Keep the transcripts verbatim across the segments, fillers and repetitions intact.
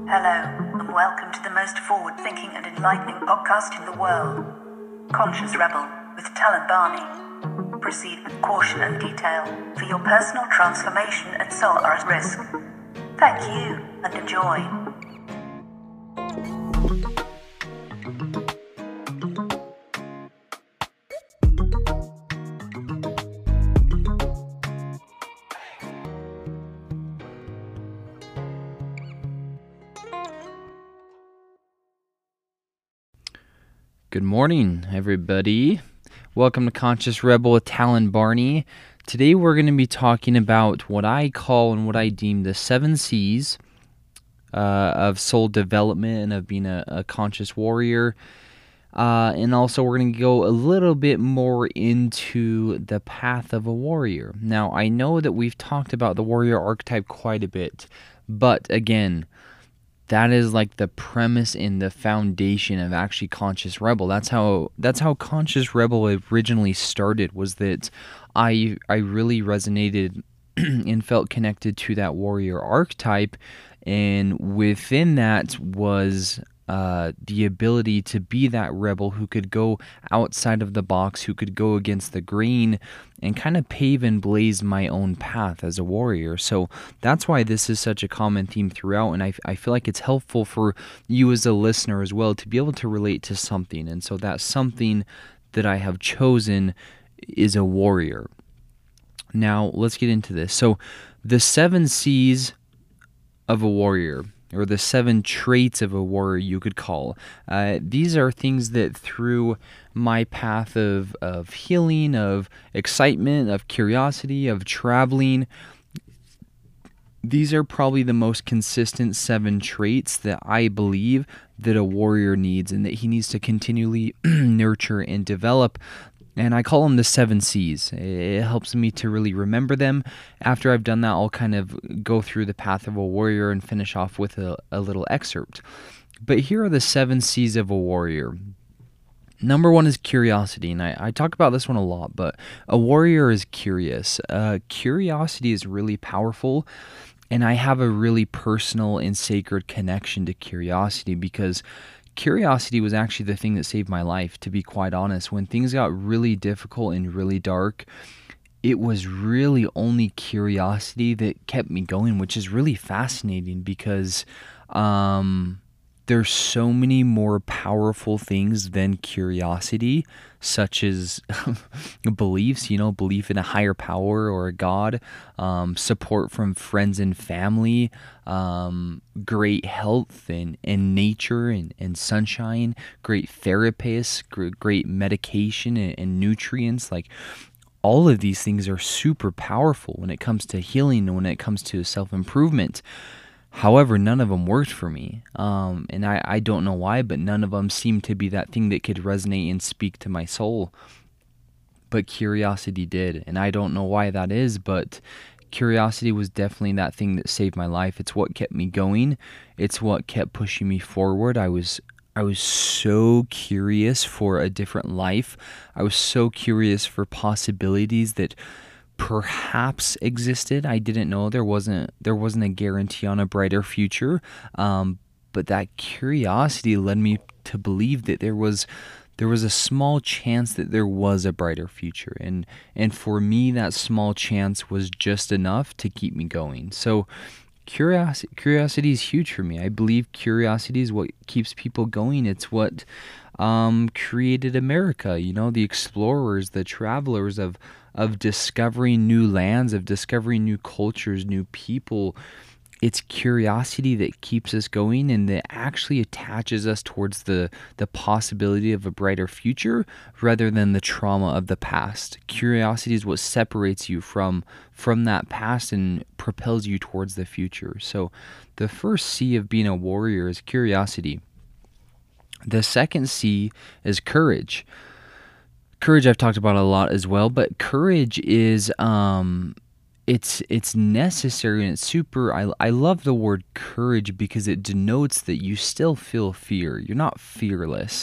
Hello, and welcome to the most forward-thinking and enlightening podcast in the world, Conscious Rebel with Talon Barney. Proceed with caution and detail, for your personal transformation and soul are at risk. Thank you, and enjoy. Good morning, everybody. Welcome to Conscious Rebel with Talon Barney. Today we're going to be talking about what I call and what I deem the seven C's uh, of soul development and of being a, a conscious warrior. Uh, and also we're going to go a little bit more into the path of a warrior. Now, I know that we've talked about the warrior archetype quite a bit, but again, that is like the premise and the foundation of actually Conscious Rebel. That's how that's how Conscious Rebel originally started, was that I I really resonated and felt connected to that warrior archetype, and within that was uh, the ability to be that rebel who could go outside of the box, who could go against the grain, and kind of pave and blaze my own path as a warrior. So that's why this is such a common theme throughout, and I, I feel like it's helpful for you as a listener as well to be able to relate to something. And so that something that I have chosen is a warrior. Now, let's get into this. So the seven C's of a warrior, or the seven traits of a warrior, you could call. Uh, these are things that through my path of, of healing, of excitement, of curiosity, of traveling, these are probably the most consistent seven traits that I believe that a warrior needs and that he needs to continually nurture and develop. And I call them the seven C's. It helps me to really remember them. After I've done that, I'll kind of go through the path of a warrior and finish off with a, a little excerpt. But here are the seven C's of a warrior. Number one is curiosity, and I, I talk about this one a lot, but a warrior is curious. Uh, curiosity is really powerful, and I have a really personal and sacred connection to curiosity because curiosity was actually the thing that saved my life, to be quite honest. When things got really difficult and really dark, it was really only curiosity that kept me going, which is really fascinating because um, there's so many more powerful things than curiosity, such as beliefs, you know, belief in a higher power or a God, um, support from friends and family, um, great health and, and nature and, and sunshine, great therapists, great medication and, and nutrients. Like, all of these things are super powerful when it comes to healing and when it comes to self-improvement. However, none of them worked for me, um, and I, I don't know why, but none of them seemed to be that thing that could resonate and speak to my soul. But curiosity did, and I don't know why that is, but curiosity was definitely that thing that saved my life. It's what kept me going. It's what kept pushing me forward. I was I was so curious for a different life. I was so curious for possibilities that perhaps existed. I didn't know. There wasn't there wasn't a guarantee on a brighter future, um, but that curiosity led me to believe that there was there was a small chance that there was a brighter future, and and for me that small chance was just enough to keep me going. So curiosity curiosity is huge for me. I believe curiosity is what keeps people going. It's what um, created America. You know, the explorers, the travelers of of discovering new lands, of discovering new cultures, new people. It's curiosity that keeps us going and that actually attaches us towards the, the possibility of a brighter future rather than the trauma of the past. Curiosity is what separates you from, from that past and propels you towards the future. So the first C of being a warrior is curiosity. The second C is courage. Courage I've talked about a lot as well, but courage is um it's it's necessary and it's super I I love the word courage because it denotes that you still feel fear. You're not fearless.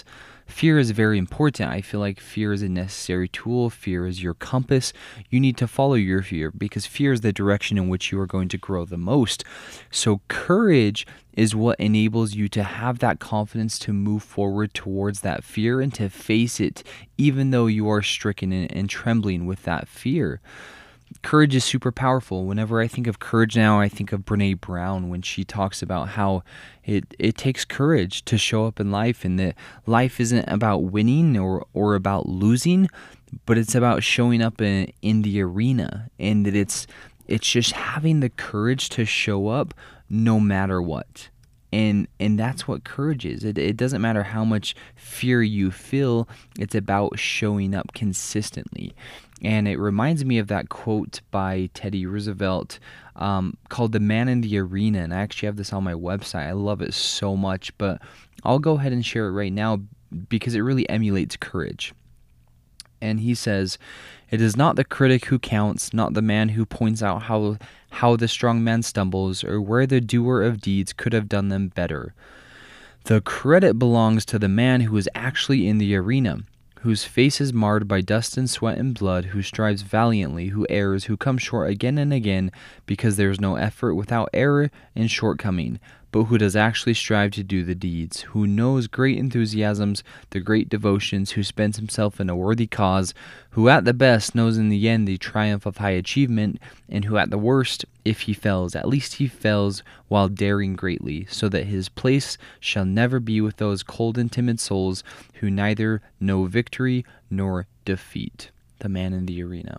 Fear is very important. I feel like fear is a necessary tool. Fear is your compass. You need to follow your fear because fear is the direction in which you are going to grow the most. So courage is what enables you to have that confidence to move forward towards that fear and to face it, even though you are stricken and, and trembling with that fear. Courage is super powerful. Whenever I think of courage now, I think of Brene Brown when she talks about how it, it takes courage to show up in life, and that life isn't about winning or, or about losing, but it's about showing up in, in the arena, and that it's it's just having the courage to show up no matter what. And and that's what courage is. It, it doesn't matter how much fear you feel. It's about showing up consistently. And it reminds me of that quote by Teddy Roosevelt um, called The Man in the Arena. And I actually have this on my website. I love it so much. But I'll go ahead and share it right now because it really emulates courage. And he says, "It is not the critic who counts, not the man who points out how how the strong man stumbles, or where the doer of deeds could have done them better. The credit belongs to the man who is actually in the arena, whose face is marred by dust and sweat and blood, who strives valiantly, who errs, who comes short again and again, because there is no effort without error and shortcoming, but who does actually strive to do the deeds, who knows great enthusiasms, the great devotions, who spends himself in a worthy cause, who at the best knows in the end the triumph of high achievement, and who at the worst, if he fails, at least he fails while daring greatly, so that his place shall never be with those cold and timid souls who neither know victory nor defeat." The Man in the Arena.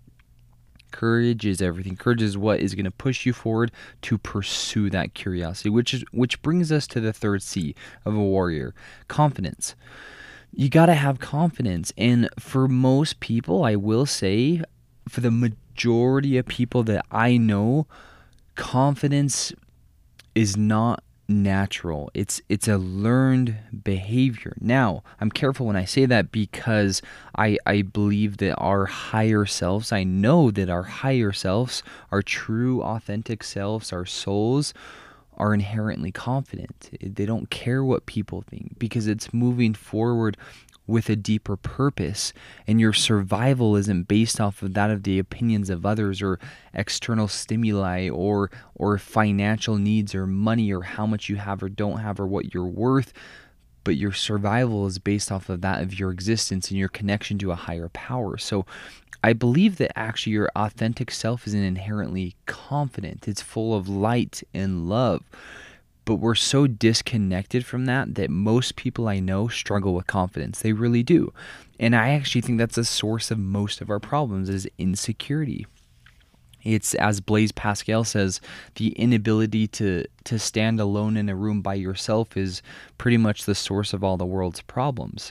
Courage is everything. Courage is what is going to push you forward to pursue that curiosity, which is which brings us to the third C of a warrior, confidence. You got to have confidence. And for most people, I will say, for the majority of people that I know, confidence is not natural. It's it's a learned behavior. Now, I'm careful when I say that because I I believe that our higher selves, I know that our higher selves, our true authentic selves, our souls are inherently confident. They don't care what people think because it's moving forward with a deeper purpose, and your survival isn't based off of that of the opinions of others or external stimuli or or financial needs or money or how much you have or don't have or what you're worth, but your survival is based off of that of your existence and your connection to a higher power. So I believe that actually your authentic self isn't inherently confident. It's full of light and love. But we're so disconnected from that that most people I know struggle with confidence. They really do. And I actually think that's a source of most of our problems is insecurity. It's, as Blaise Pascal says, the inability to, to stand alone in a room by yourself is pretty much the source of all the world's problems.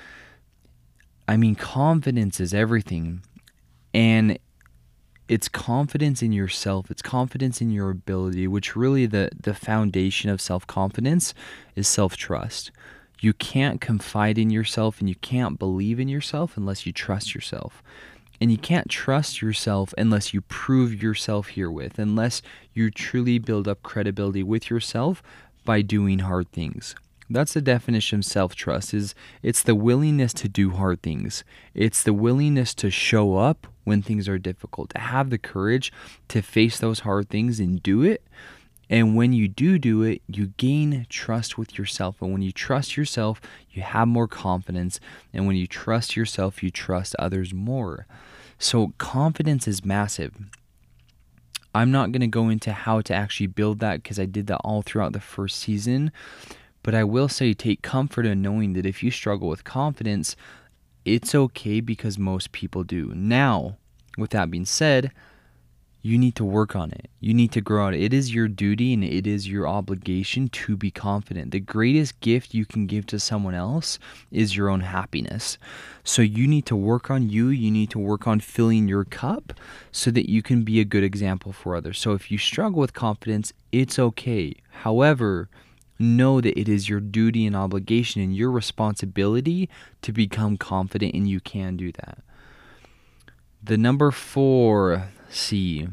I mean, confidence is everything. And it's confidence in yourself. It's confidence in your ability, which really the, the foundation of self-confidence is self-trust. You can't confide in yourself and you can't believe in yourself unless you trust yourself. And you can't trust yourself unless you prove yourself herewith, unless you truly build up credibility with yourself by doing hard things. That's the definition of self-trust, is it's the willingness to do hard things. It's the willingness to show up when things are difficult, to have the courage to face those hard things and do it. And when you do do it, you gain trust with yourself. And when you trust yourself, you have more confidence. And when you trust yourself, you trust others more. So confidence is massive. I'm not going to go into how to actually build that because I did that all throughout the first season. But I will say take comfort in knowing that if you struggle with confidence, it's okay because most people do. Now, with that being said, you need to work on it. You need to grow on it. It is your duty and it is your obligation to be confident. The greatest gift you can give to someone else is your own happiness. So you need to work on you. You need to work on filling your cup so that you can be a good example for others. So if you struggle with confidence, it's okay. However, know that it is your duty and obligation and your responsibility to become confident, and you can do that. The number four C,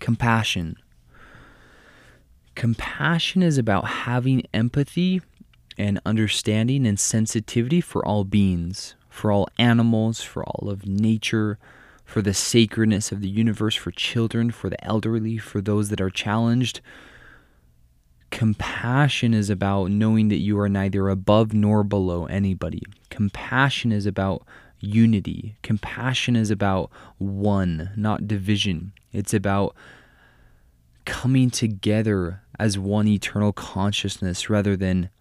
compassion. Compassion is about having empathy and understanding and sensitivity for all beings, for all animals, for all of nature, for the sacredness of the universe, for children, for the elderly, for those that are challenged. Compassion is about knowing that you are neither above nor below anybody. Compassion is about unity. Compassion is about one, not division. It's about coming together as one eternal consciousness rather than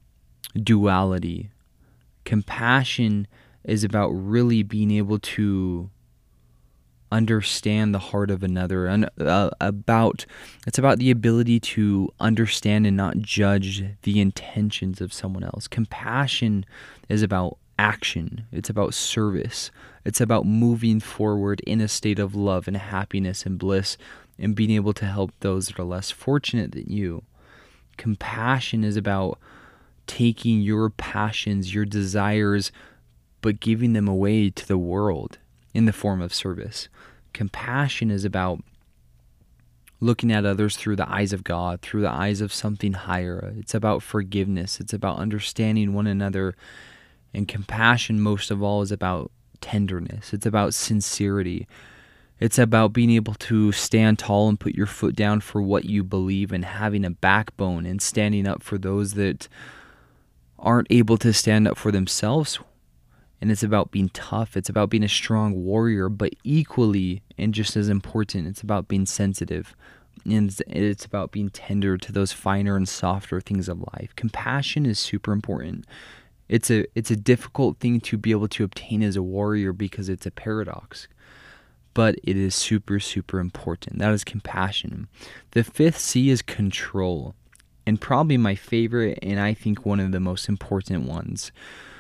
duality. Compassion is about really being able to understand the heart of another, and uh, about it's about the ability to understand and not judge the intentions of someone else. Compassion is about action. It's about service. It's about moving forward in a state of love and happiness and bliss, and being able to help those that are less fortunate than you. Compassion is about taking your passions, your desires, but giving them away to the world in the form of service. Compassion is about looking at others through the eyes of God, through the eyes of something higher. It's about forgiveness. It's about understanding one another. And compassion, most of all, is about tenderness. It's about sincerity. It's about being able to stand tall and put your foot down for what you believe, and having a backbone and standing up for those that aren't able to stand up for themselves. And it's about being tough. It's about being a strong warrior, but equally and just as important, it's about being sensitive. And it's about being tender to those finer and softer things of life. Compassion is super important. It's a it's a difficult thing to be able to obtain as a warrior because it's a paradox. But it is super, super important. That is compassion. The fifth C is control. And probably my favorite, and I think one of the most important ones.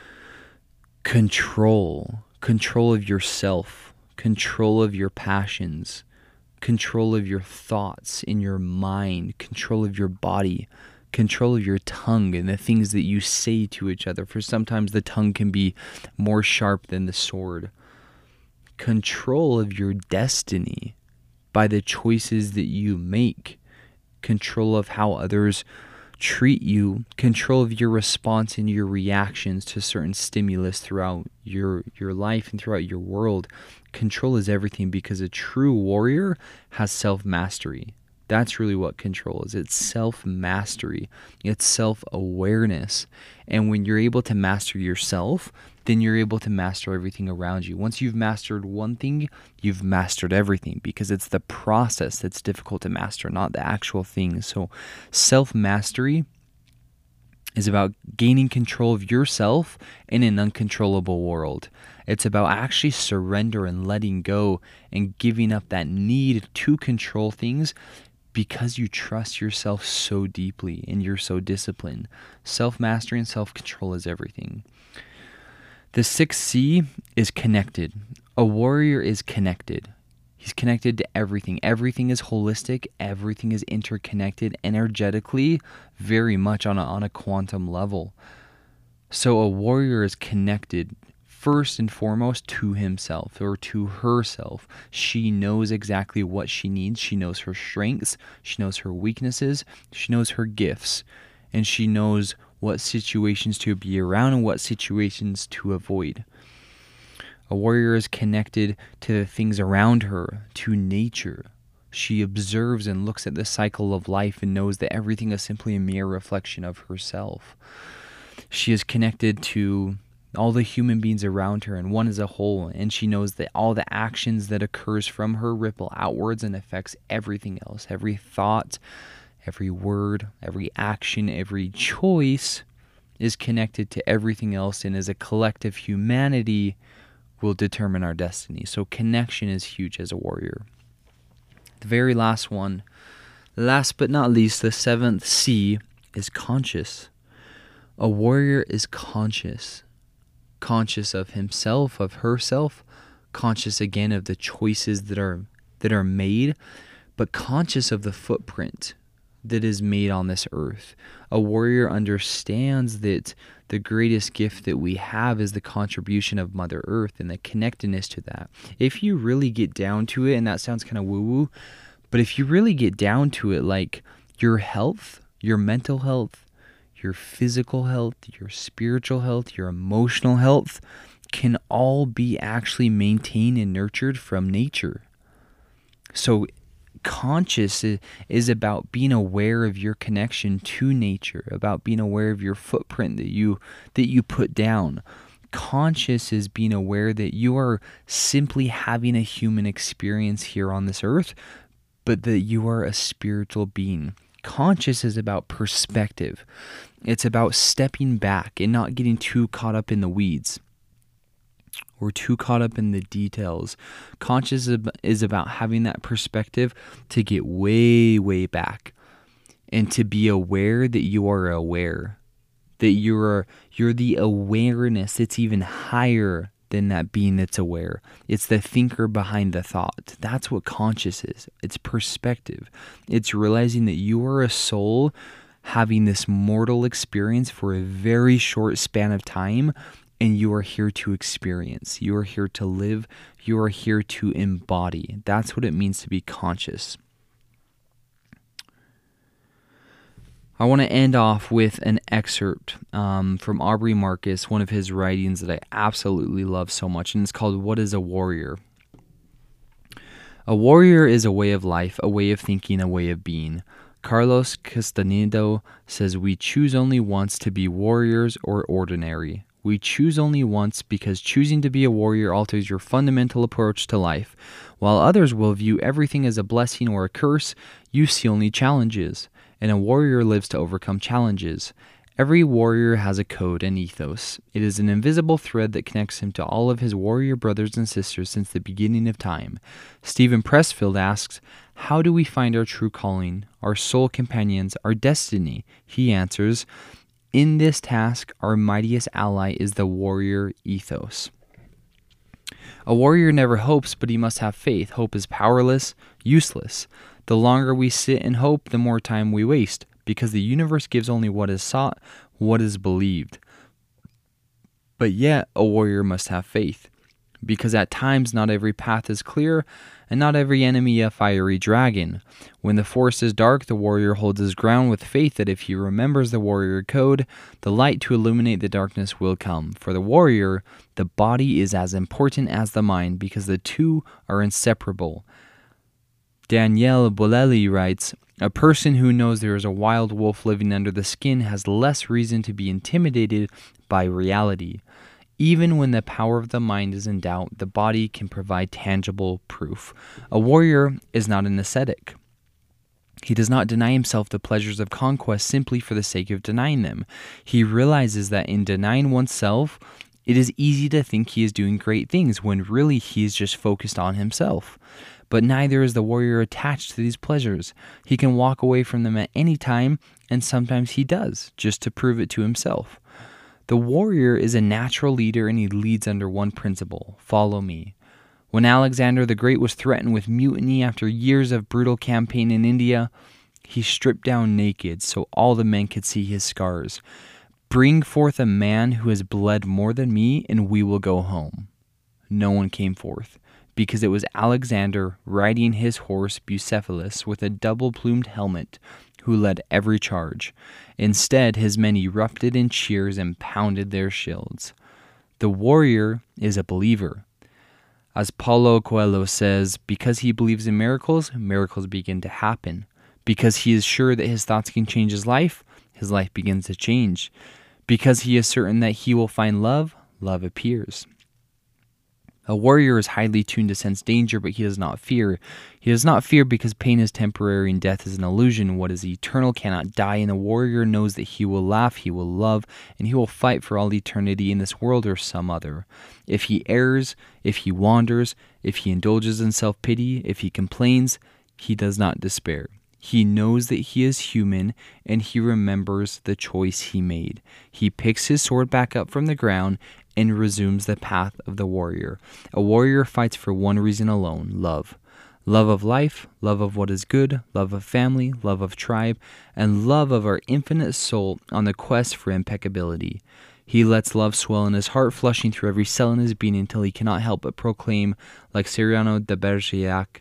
Control. Control of yourself. Control of your passions. Control of your thoughts in your mind. Control of your body. Control of your tongue and the things that you say to each other. For sometimes the tongue can be more sharp than the sword. Control of your destiny by the choices that you make. Control of how others treat you. Control of your response and your reactions to certain stimulus throughout your your life and throughout your world. Control is everything, because a true warrior has self-mastery. That's really what control is. It's self-mastery. It's self-awareness. And when you're able to master yourself, then you're able to master everything around you. Once you've mastered one thing, you've mastered everything, because it's the process that's difficult to master, not the actual thing. So self-mastery is about gaining control of yourself in an uncontrollable world. It's about actually surrender and letting go and giving up that need to control things, because you trust yourself so deeply and you're so disciplined. Self-mastery and self-control is everything. The sixth C is connected. A warrior is connected. He's connected to everything. Everything is holistic. Everything is interconnected energetically, very much on a, on a quantum level. So a warrior is connected first and foremost to himself or to herself. She knows exactly what she needs. She knows her strengths. She knows her weaknesses. She knows her gifts. And she knows what situations to be around and what situations to avoid. A warrior is connected to the things around her, to nature. She observes and looks at the cycle of life and knows that everything is simply a mere reflection of herself. She is connected to all the human beings around her and one as a whole, and she knows that all the actions that occurs from her ripple outwards and affects everything else. Every thought, every word, every action, every choice is connected to everything else, and as a collective humanity will determine our destiny. So connection is huge as a warrior. The very last one, last but not least, the seventh C is conscious. A warrior is conscious. Conscious of himself, of herself, conscious again of the choices that are that are made, but conscious of the footprint that is made on this earth. A warrior understands that the greatest gift that we have is the contribution of Mother Earth and the connectedness to that. If you really get down to it, and that sounds kind of woo-woo, but if you really get down to it, like your health, your mental health, your physical health, your spiritual health, your emotional health can all be actually maintained and nurtured from nature. So conscious is about being aware of your connection to nature, about being aware of your footprint that you that you put down. Conscious is being aware that you are simply having a human experience here on this earth, but that you are a spiritual being. Conscious is about perspective. It's about stepping back and not getting too caught up in the weeds or too caught up in the details. Conscious is about having that perspective to get way, way back and to be aware that you are aware, that you're you're the awareness that's even higher than that being that's aware. It's the thinker behind the thought. That's what conscious is. It's perspective. It's realizing that you are a soul having this mortal experience for a very short span of time, and you are here to experience. You are here to live. You are here to embody. That's what it means to be conscious. I want to end off with an excerpt um, from Aubrey Marcus, one of his writings that I absolutely love so much, and it's called What is a Warrior? A warrior is a way of life, a way of thinking, a way of being. Carlos Castaneda says we choose only once to be warriors or ordinary. We choose only once because choosing to be a warrior alters your fundamental approach to life. While others will view everything as a blessing or a curse, you see only challenges. And a warrior lives to overcome challenges. Every warrior has a code and ethos. It is an invisible thread that connects him to all of his warrior brothers and sisters since the beginning of time. Stephen Pressfield asks, how do we find our true calling, our soul companions, our destiny? He answers, in this task, our mightiest ally is the warrior ethos. A warrior never hopes, but he must have faith. Hope is powerless, useless. The longer we sit in hope, the more time we waste, because the universe gives only what is sought, what is believed. But yet, a warrior must have faith, because at times not every path is clear, and not every enemy a fiery dragon. When the forest is dark, the warrior holds his ground with faith that if he remembers the warrior code, the light to illuminate the darkness will come. For the warrior, the body is as important as the mind, because the two are inseparable. Danielle Bolelli writes, a person who knows there is a wild wolf living under the skin has less reason to be intimidated by reality. Even when the power of the mind is in doubt, the body can provide tangible proof. A warrior is not an ascetic. He does not deny himself the pleasures of conquest simply for the sake of denying them. He realizes that in denying oneself, it is easy to think he is doing great things when really he is just focused on himself. But neither is the warrior attached to these pleasures. He can walk away from them at any time, and sometimes he does, just to prove it to himself. The warrior is a natural leader, and he leads under one principle: follow me. When Alexander the Great was threatened with mutiny after years of brutal campaign in India, he stripped down naked so all the men could see his scars. Bring forth a man who has bled more than me, and we will go home. No one came forth, because it was Alexander riding his horse Bucephalus with a double-plumed helmet who led every charge. Instead, his men erupted in cheers and pounded their shields. The warrior is a believer. As Paulo Coelho says, because he believes in miracles, miracles begin to happen. Because he is sure that his thoughts can change his life, his life begins to change. Because he is certain that he will find love, love appears. A warrior is highly tuned to sense danger, but he does not fear. He does not fear because pain is temporary and death is an illusion. What is eternal cannot die, and a warrior knows that he will laugh, he will love, and he will fight for all eternity in this world or some other. If he errs, if he wanders, if he indulges in self-pity, if he complains, he does not despair. He knows that he is human, and he remembers the choice he made. He picks his sword back up from the ground and resumes the path of the warrior. A warrior fights for one reason alone: love. Love of life, love of what is good, love of family, love of tribe, and love of our infinite soul on the quest for impeccability. He lets love swell in his heart, flushing through every cell in his being until he cannot help but proclaim, like Cyrano de Bergerac,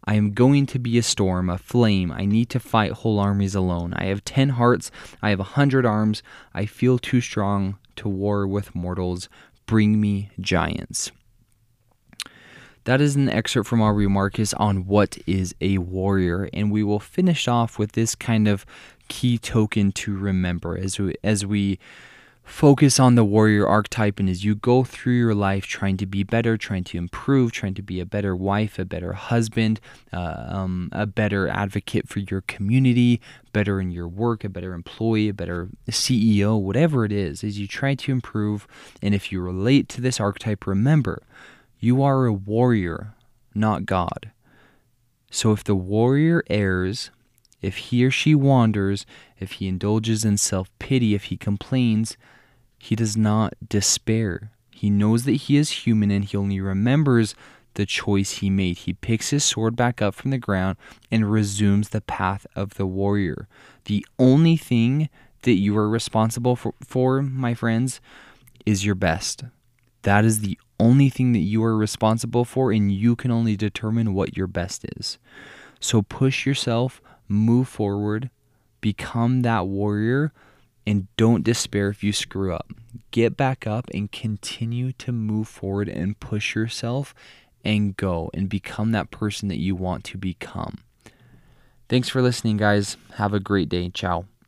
I am going to be a storm, a flame. I need to fight whole armies alone. I have ten hearts. I have a hundred arms. I feel too strong to war with mortals. Bring me giants. That is an excerpt from Aubrey Marcus on what is a warrior, and we will finish off with this kind of key token to remember as we, as we focus on the warrior archetype, and as you go through your life trying to be better, trying to improve, trying to be a better wife, a better husband, uh, um, a better advocate for your community, better in your work, a better employee, a better C E O, whatever it is, as you try to improve. And if you relate to this archetype, remember, you are a warrior, not God. So if the warrior errs, if he or she wanders, if he indulges in self-pity, if he complains, he does not despair. He knows that he is human, and he only remembers the choice he made. He picks his sword back up from the ground and resumes the path of the warrior. The only thing that you are responsible for, for, my friends, is your best. That is the only thing that you are responsible for, and you can only determine what your best is. So push yourself, move forward, become that warrior, and don't despair if you screw up. Get back up and continue to move forward and push yourself and go and become that person that you want to become. Thanks for listening, guys. Have a great day. Ciao.